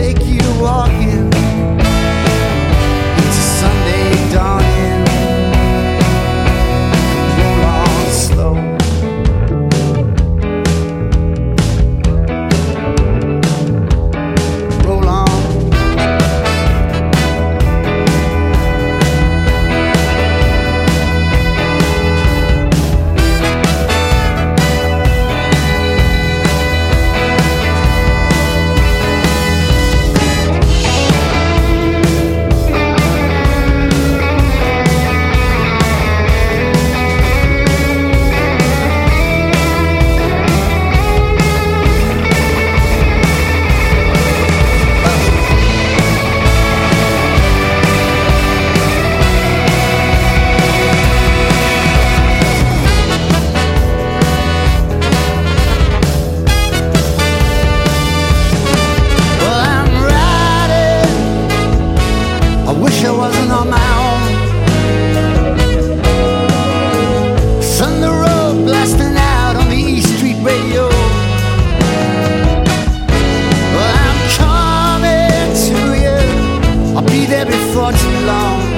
take you walking into Sunday dawning. Roll on slow. Roll on. I wish I wasn't on my own. Thunder road blasting out on the East Street radio. Well, I'm coming to you. I'll be there before too long.